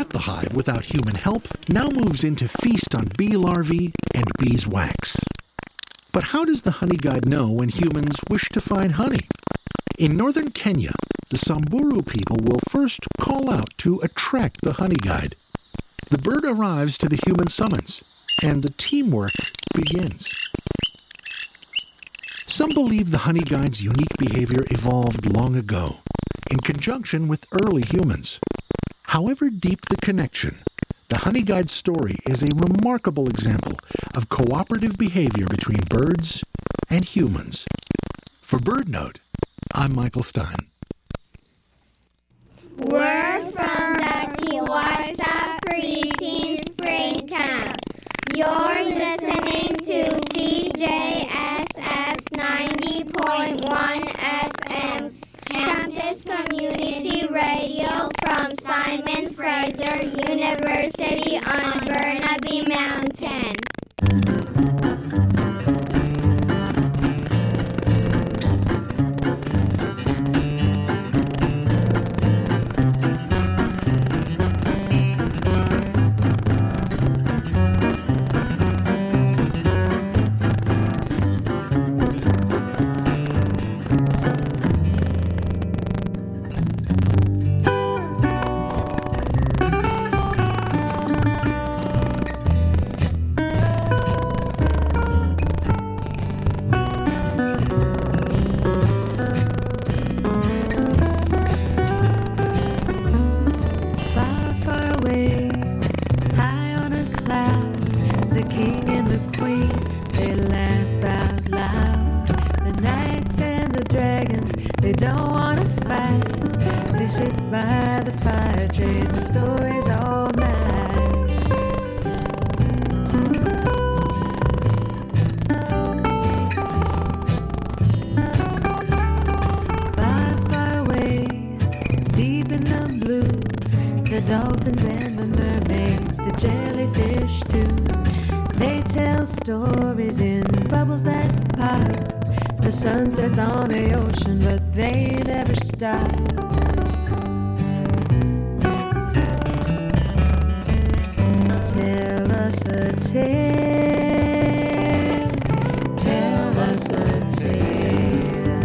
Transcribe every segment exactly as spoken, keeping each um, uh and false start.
the hive without human help now moves in to feast on bee larvae and beeswax. But how does the honey guide know when humans wish to find honey? In northern Kenya, the Samburu people will first call out to attract the honey guide. The bird arrives to the human summons, and the teamwork begins. Some believe the honey guide's unique behavior evolved long ago, in conjunction with early humans. However deep the connection, the honey guide's story is a remarkable example of cooperative behavior between birds and humans. For BirdNote, I'm Michael Stein. We're from the Kiwasa Preteen Spring Camp. You're listening to C J S F ninety point one F M, Campus Community Radio from Simon Fraser University on Burnaby Mountain. Sunsets on the ocean, but they never stop. Tell us a tale. Tell us a tale.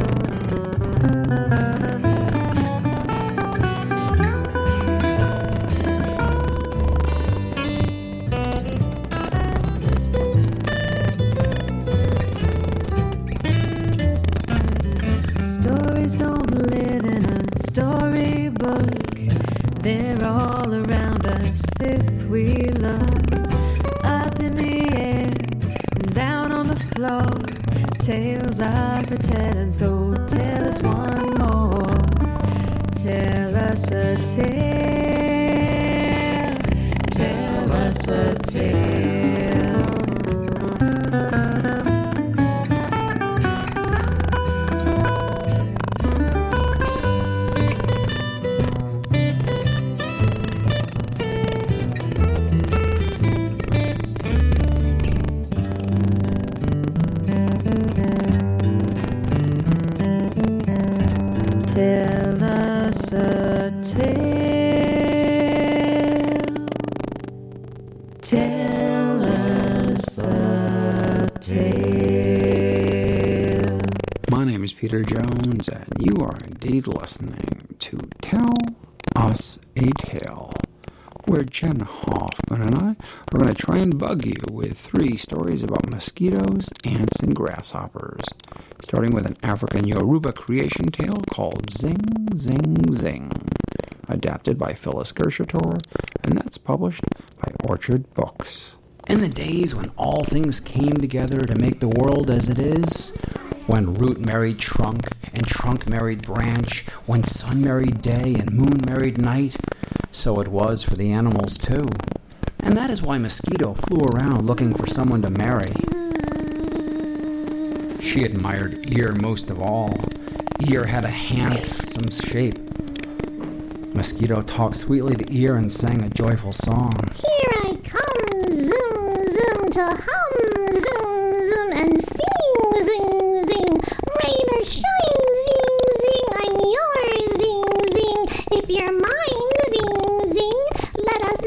Stories don't live in a storybook. They're all around us if we look. Up in the air and down on the floor. Tales are for telling, so tell us one more. Tell us a tale. Tell us a tale. Tell us a tale. Tell us a tale. My name is Peter Jones, and you are indeed listening to Tell Us a Tale, where Jen Hoffman and I are going to try and bug you with three stories about mosquitoes, ants, and grasshoppers, starting with an African Yoruba creation tale called Zing, Zing, Zing, adapted by Phyllis Gershator, and that's published by Orchard Books. In the days when all things came together to make the world as it is, when root married trunk and trunk married branch, when sun married day and moon married night, so it was for the animals too. And that is why Mosquito flew around looking for someone to marry. She admired Ear most of all. Ear had a handsome shape. Mosquito talked sweetly to Ear and sang a joyful song. Here I come, zoom, zoom, to hum, zoom, zoom, and sing, zing, zing. Rain or shine, zing, zing, I'm yours, zing, zing. If you're mine, zing, zing, let us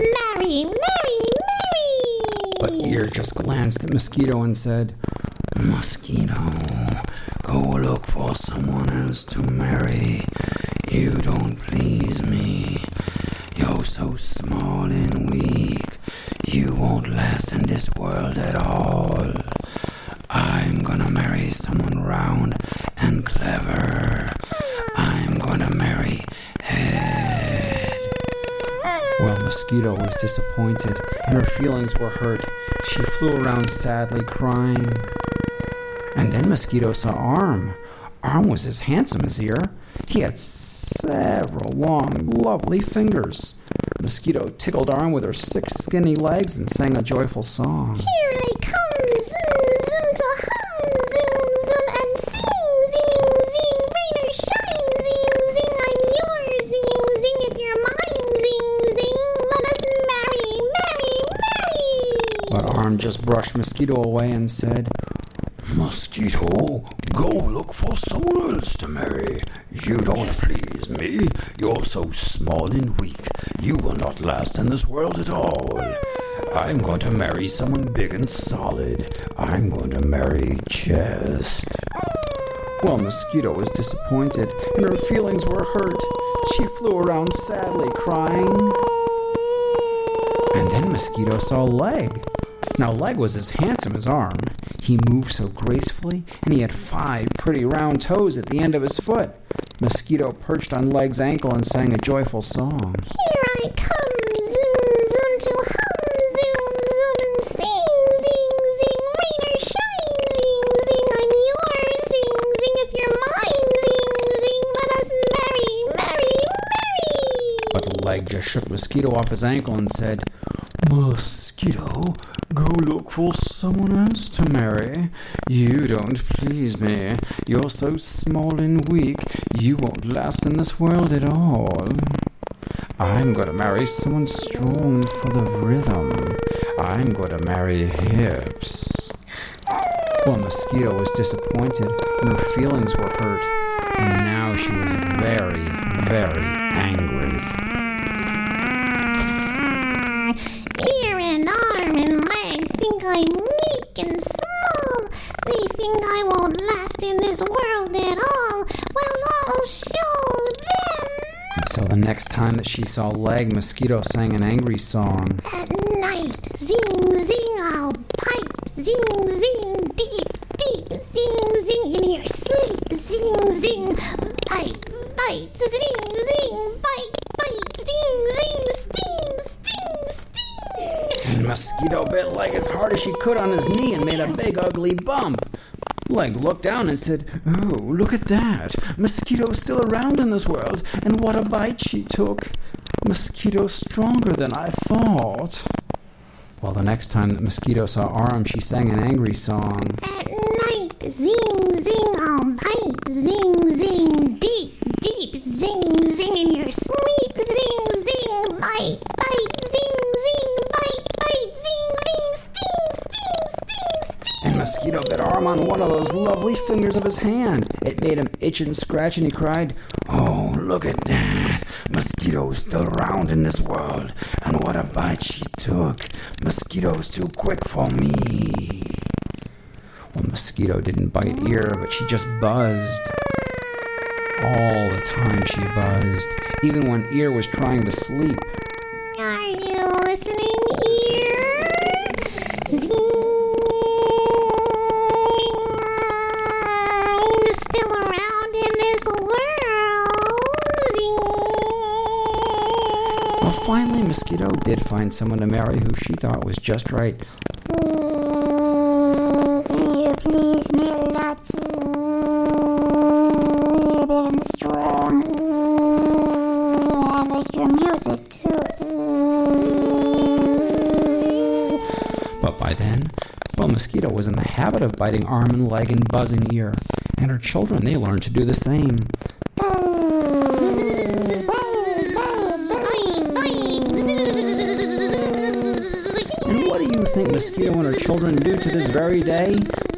Ear just glanced at Mosquito and said, "Mosquito, go look for someone else to marry. You don't please me. You're so small and weak. You won't last in this world at all. I'm gonna marry someone round and clever. I'm gonna marry Head." Well, Mosquito was disappointed, and her feelings were hurt. She flew around sadly, crying. And then Mosquito saw Arm. Arm was as handsome as Ear. He had several long, lovely fingers. Mosquito tickled Arm with her six skinny legs and sang a joyful song. Here I come, zoom, zoom to hum, zoom, zoom, and sing, zing, zing, rain or shine, zing, zing, I'm yours, zing, zing, if you're mine, zing, zing, let us marry, marry, marry. But Arm just brushed Mosquito away and said, "Mosquito, go look for someone else to marry. You don't please me. You're so small and weak. You will not last in this world at all. I'm going to marry someone big and solid. I'm going to marry Chest." Well, Mosquito was disappointed, and her feelings were hurt. She flew around sadly, crying. And then Mosquito saw Leg. Now, Leg was as handsome as Arm. He moved so gracefully, and he had five pretty round toes at the end of his foot. Mosquito perched on Leg's ankle and sang a joyful song. Here I come, zoom, zoom to hum, zoom, zoom, and sing, zing, zing, rain or shine, zing, zing, I'm yours, zing, zing, if you're mine, zing, zing, let us marry, marry, marry. But Leg just shook Mosquito off his ankle and said, "Mosquito, go look for someone else to marry. You don't please me. You're so small and weak. You won't last in this world at all. I'm going to marry someone strong and full of rhythm. I'm going to marry Hips." Well, Mosquito was disappointed, and her feelings were hurt, and now she was very, very angry. Ear and arm and leg think I'm weak and small. They think I won't last in this world at all. Well, I'll show them. And so the next time that she saw Leg, Mosquito sang an angry song. At night, zing, zing, I'll bite. Zing, zing, deep, deep. Zing, zing, in your sleep. Zing, zing, bite, bite. Zing, zing, bite, bite. Zing, zing, sting, sting, sting. And Mosquito bit Leg as hard as she could on his knee and made a big ugly bump. Leg looked down and said, "Oh, look at that. Mosquito's still around in this world, and what a bite she took. Mosquito's stronger than I thought." Well, the next time that Mosquito saw Arm, she sang an angry song. At night, zing, zing, I'll bite. Zing, zing, deep, deep. Zing, zing, in your sleep. Zing, zing, bite, bite. Zing, zing, bite, bite. Zing, zing, sting, sting, sting, sting. And Mosquito bit Arm on one of those lovely fingers of his hand. It made him itch and scratch, and he cried, "Oh, look at that. Mosquito's still around in this world, and what a bite she took. Mosquito's too quick for me." Well, Mosquito didn't bite Ear, but she just buzzed. All the time she buzzed, even when Ear was trying to sleep. Are you listening, Ear? Zing. I'm still around in this world. Zing. Well, finally, Mosquito did find someone to marry who she thought was just right. You please me lots. You're big and strong. I like your music too. But by then, well, Mosquito was in the habit of biting Arm and Leg and buzzing Ear, and her children, they learned to do the same. And what do you think Mosquito and her children do to this very day?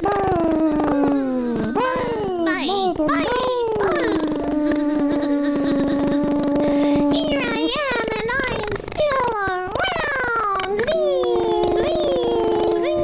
Here I am and I'm still around. Zing, zing, zing.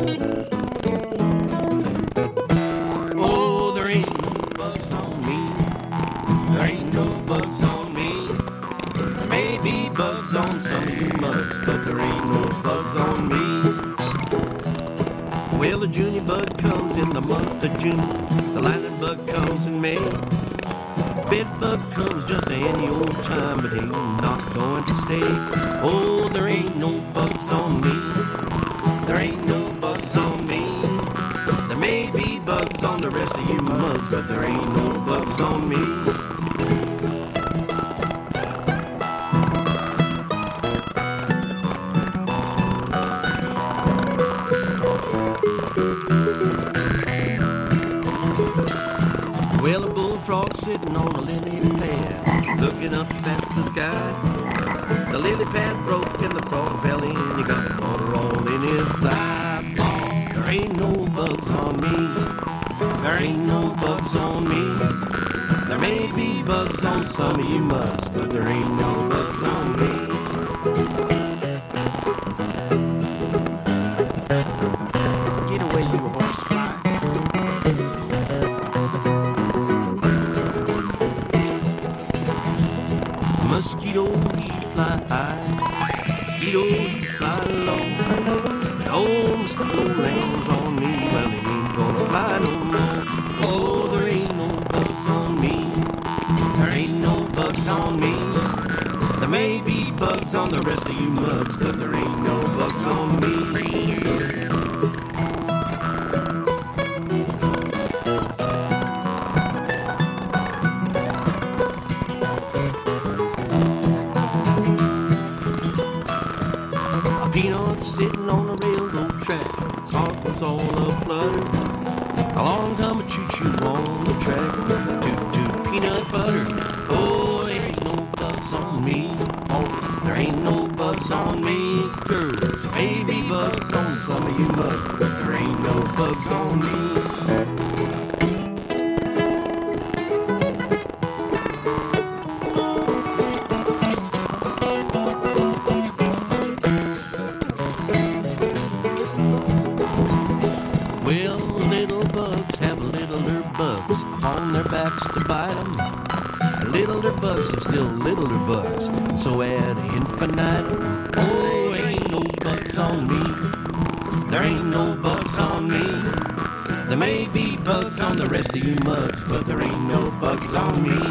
Oh, there ain't no bugs on me. There ain't no bugs on me. There may be bugs on some of you mugs, but there ain't no bugs on me. Well, the June bug comes in the month of June. The lightning bug comes in May. Bed bug comes just any old time, but ain't not going to stay. Oh, there ain't no bugs on me. There ain't no bugs on me. There may be bugs on the rest of you mugs, but there ain't no bugs on me. Well, a bullfrog sitting on a lily pad, looking up at the sky. The lily pad broke and the frog fell in. He got water all in his eye. There ain't no bugs on me. There ain't no bugs on me. There may be bugs on some of you mugs, but there ain't no bugs on me. Get away, you horsefly. Mosquito, he fly high. Mosquito, he fly low. But old mosquito lands on me, well, he ain't gonna fly no more. Oh, there ain't no bugs on me. There ain't no bugs on me. There may be bugs on the rest of you mugs, but there ain't no bugs on me. Peanut sitting on a railroad track, his heart was all aflutter. Along come a choo-choo on the track, toot-toot peanut butter. Oh, there ain't no bugs on me. Oh, there ain't no bugs on me. Girls, maybe bugs on some of you mugs, but there ain't no bugs on me. Well, little bugs have littler bugs on their backs to bite them. Littler bugs have still littler bugs, so ad infinitum. Oh, ain't no bugs on me. There ain't no bugs on me. There may be bugs on the rest of you mugs, but there ain't no bugs on me.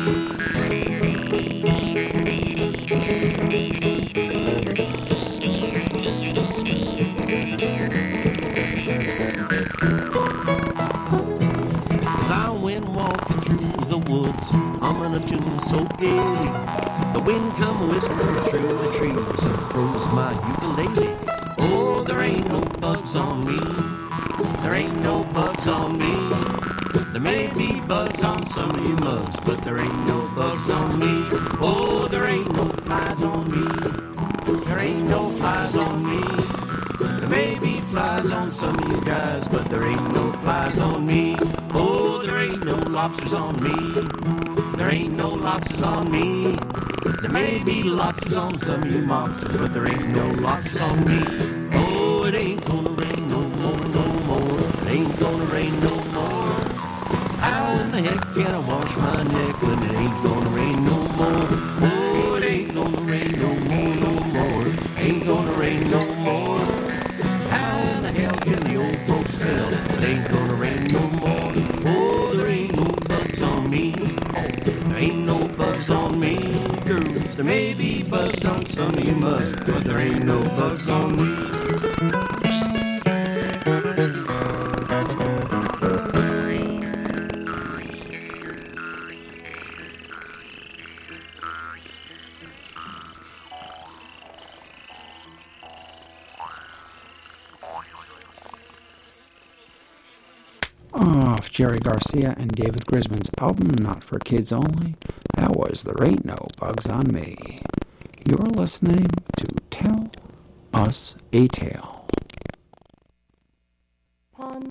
Humming a tune so gaily, the wind come whistling through the trees and froze my ukulele. Oh, there ain't no bugs on me. There ain't no bugs on me. There may be bugs on some of you mugs, but there ain't no bugs on me. Oh, there ain't no flies on me. There ain't no flies on me. There may be flies on some of you guys, but there ain't no flies on me. Oh, there ain't no lobsters on me. There ain't no lobsters on me. There may be lobsters on some of you mobsters, but there ain't no lobsters on me. Oh, it ain't gonna rain no more, no more. It ain't gonna rain no more. How in the heck can I wash my neck when it ain't gonna rain no more? Oh, it ain't gonna rain no more, no more. Ain't gonna rain no more. How in the hell can the old folks tell it ain't gonna rain no more? Oh, there ain't no bugs on me. There ain't no bugs on me. Girls, there may be bugs on some of you mugs, but there ain't no bugs on me. Off Jerry Garcia and David Grisman's album Not for Kids Only, that was There Ain't No Bugs on Me. You're listening to Tell Us a Tale. Pond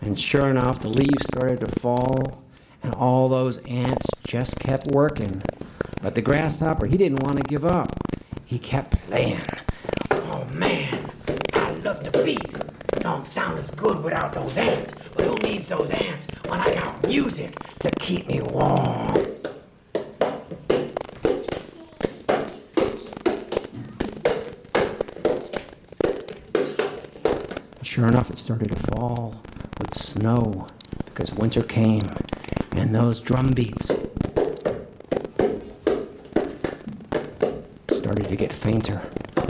And sure enough, the leaves started to fall, and all those ants just kept working. But the grasshopper, he didn't want to give up. He kept playing. Oh man, I love the beat. Don't sound as good without those ants. But who needs those ants when I got music to keep me warm? Sure enough, it started to fall with snow because winter came, and those drum beats started to get fainter,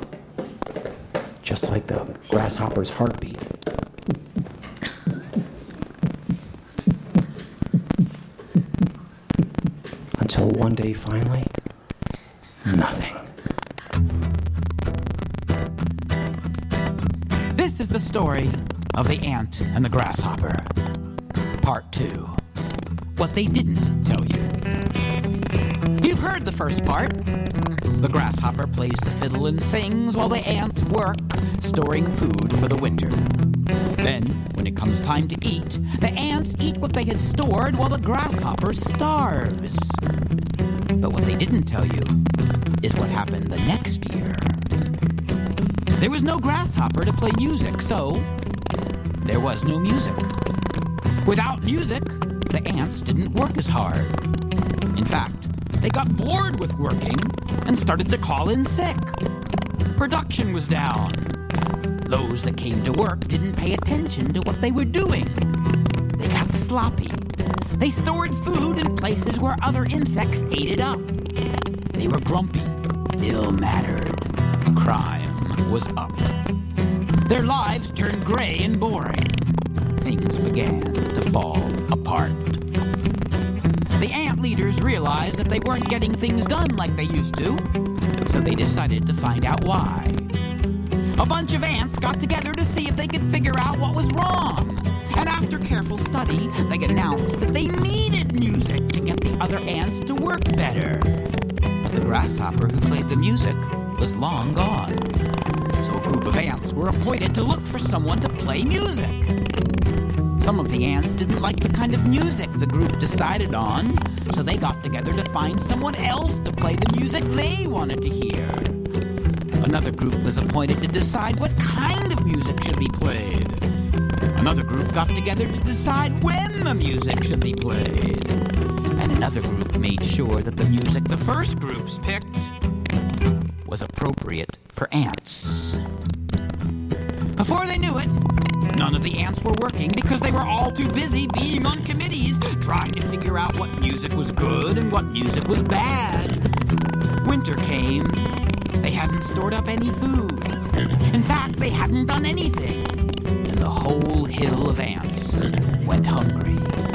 just like the grasshopper's heartbeat. Until one day, finally, nothing. This is the story of the ant and the grasshopper. Part two. What they didn't tell you. You've heard the first part. The grasshopper plays the fiddle and sings while the ants work, storing food for the winter. Then, when it comes time to eat, the ants eat what they had stored while the grasshopper starves. But what they didn't tell you is what happened the next year. There was no grasshopper to play music, so there was no music. Without music, the ants didn't work as hard. In fact, they got bored with working and started to call in sick. Production was down. Those that came to work didn't pay attention to what they were doing. They got sloppy. They stored food in places where other insects ate it up. They were grumpy, ill-mannered. Crime was up. Their lives turned gray and boring. Things began to fall apart. The ant leaders realized that they weren't getting things done like they used to, so they decided to find out why. A bunch of ants got together to see if they could figure out what was wrong. And after careful study, they announced that they needed music to get the other ants to work better. But the grasshopper who played the music was long gone. So a group of ants were appointed to look for someone to play music. Some of the ants didn't like the kind of music the group decided on, so they got together to find someone else to play the music they wanted to hear. Another group was appointed to decide what kind of music should be played. Another group got together to decide when the music should be played. And another group made sure that the music the first groups picked was appropriate for ants. Before they knew it, none of the ants were working because they were all too busy being on committees trying to figure out what music was good and what music was bad. Winter came. They hadn't stored up any food. In fact, they hadn't done anything. And the whole hill of ants went hungry.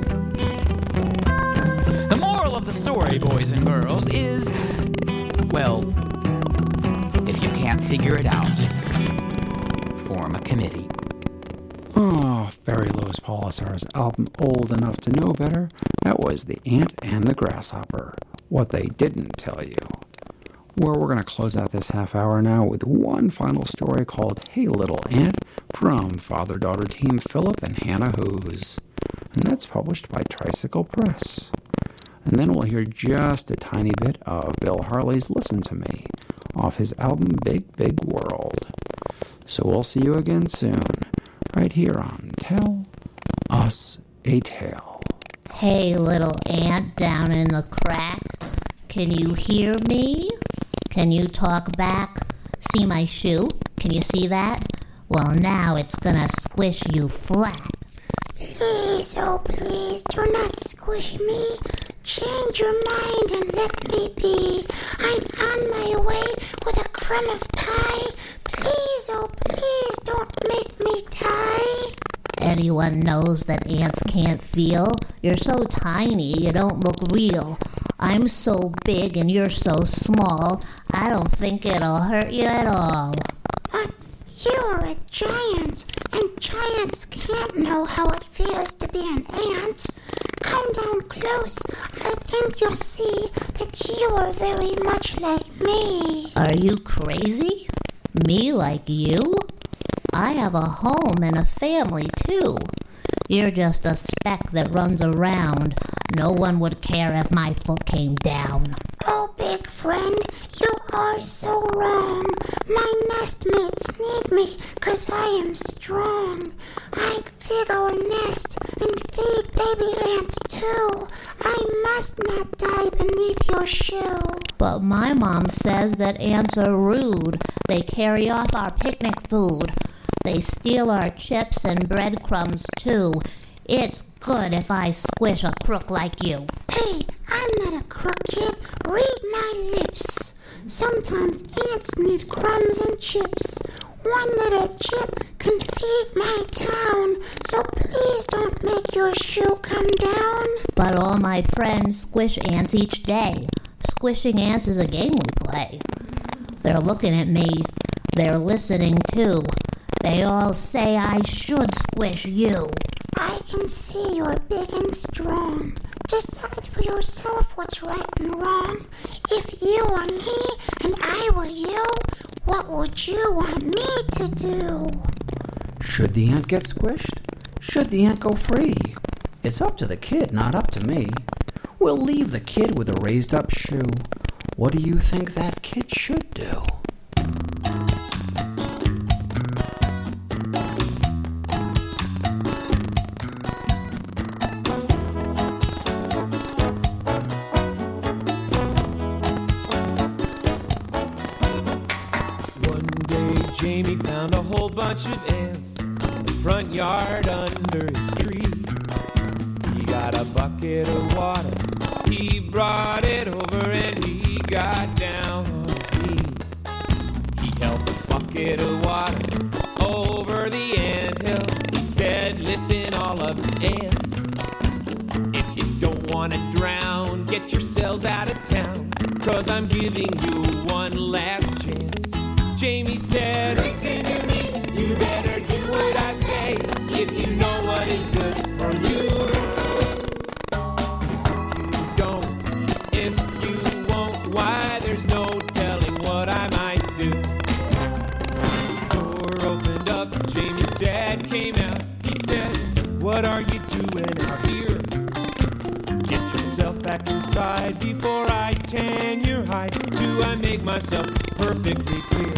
The moral of the story, boys and girls, is, well, if you can't figure it out, form a committee. Oh, Barry Louis Polisar's album Old Enough to Know Better. That was The Ant and the Grasshopper. What They Didn't Tell You. Well, we're going to close out this half hour now with one final story called Hey Little Ant from father-daughter team Philip and Hannah Hoos. And that's published by Tricycle Press. And then we'll hear just a tiny bit of Bill Harley's Listen to Me off his album Big Big World. So we'll see you again soon, right here on Tell Us a Tale. Hey, little ant down in the crack. Can you hear me? Can you talk back? See my shoe? Can you see that? Well, now it's gonna squish you flat. Please, oh please, do not squish me. Change your mind and let me be. I'm on my way with a crumb of pie. Please, oh please, don't make me die. Anyone knows that ants can't feel? You're so tiny, you don't look real. I'm so big and you're so small, I don't think it'll hurt you at all. But you're a giant, and giants can't know how it feels to be an ant. Come down close. I think you'll see that you are very much like me. Are you crazy? Me like you? I have a home and a family too. You're just a speck that runs around. No one would care if my foot came down. Oh, big friend, you are so wrong. My nestmates need me, 'cause I am strong. I dig our nest and feed baby ants too. I must not die beneath your shoe. But my mom says that ants are rude. They carry off our picnic food. They steal our chips and breadcrumbs too. It's good if I squish a crook like you. Hey, I'm not a crook, kid. Read my lips. Sometimes ants need crumbs and chips. One little chip can feed my town. So please don't make your shoe come down. But all my friends squish ants each day. Squishing ants is a game we play. They're looking at me. They're listening too. They all say I should squish you. I can see you're big and strong. Decide for yourself what's right and wrong. If you were me and I were you, what would you want me to do? Should the ant get squished? Should the ant go free? It's up to the kid, not up to me. We'll leave the kid with a raised up shoe. What do you think that kid should do? Jamie found a whole bunch of ants in the front yard under his tree. He got a bucket of water, he brought it over and he got down on his knees. He held the bucket of water over the anthill. He said, listen all of the ants, if you don't want to drown, get yourselves out of town, 'cause I'm giving you one last chance. Jamie said, listen to me, you better do what I say, if you know what is good for you. 'Cause if you don't, if you won't, why there's no telling what I might do. The door opened up, Jamie's dad came out. He said, what are you doing out here? Get yourself back inside before I tan your hide. Do I make myself perfectly clear?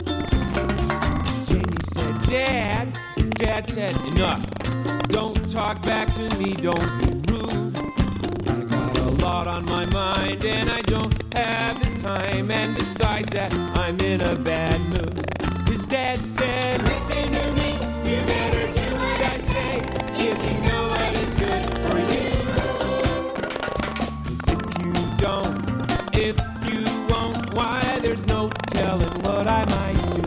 Dad, his dad said, enough. Don't talk back to me, don't be rude. I got a lot on my mind and I don't have the time. And besides that, I'm in a bad mood. His dad said, listen to me, you better do what I say, if you know what is good for you. 'Cause if you don't, if you won't, why there's no telling what I might do.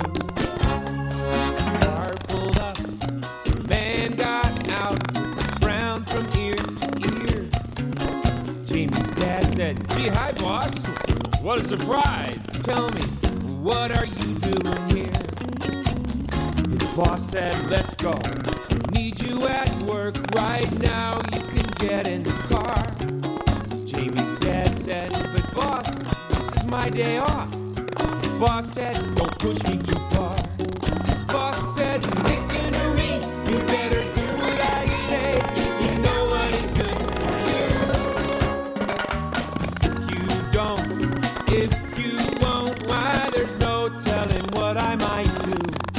Gee, hi, boss. What a surprise. Tell me, what are you doing here? His boss said, let's go. Need you at work right now. You can get in the car. Jamie's dad said, but boss, this is my day off. His boss said, don't push me too far. His boss said, listen to me. You better do what I say. You know what is good for you. If you won't, why there's no telling what I might do.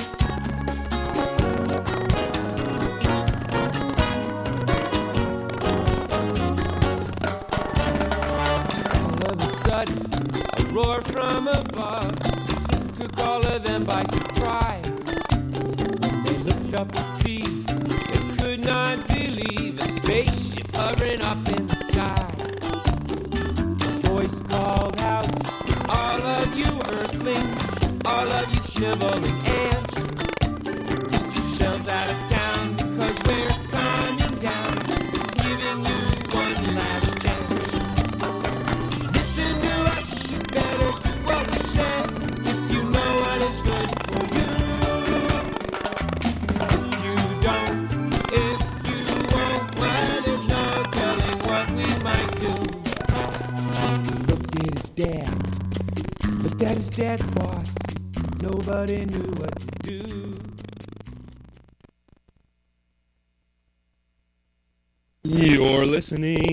All of a sudden, a roar from above took all of them by surprise. When they looked up to see, they could not believe a spaceship hovering up in the sky. The voice called out, all of you earthlings, all of you sniveling ants, get yourselves out of town, because we're coming down, giving you one last chance. Listen to us, you better do what we say, if you know what is good for you. If you don't, if you won't, well, there's no telling what we might do. Jamie looked at his dad, but that is dad's boss. Nobody knew what to do. You're listening